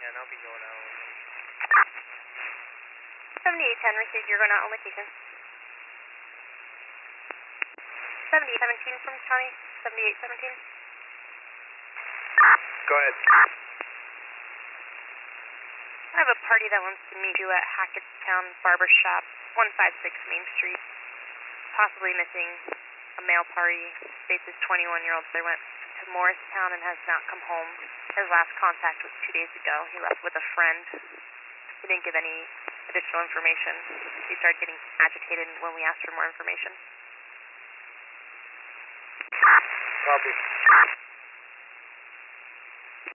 And I'll be going out. 7810 received, you're going out on location. 7817 from County, 7817. Go ahead. I have a party that wants to meet you at Hackettstown Barber Shop, 156 Main Street. Possibly missing a male party. States his 21-year-old brother went to Morristown and has not come home. His last contact was 2 days ago. He left with a friend. He didn't give any additional information. He started getting agitated when we asked for more information. Copy.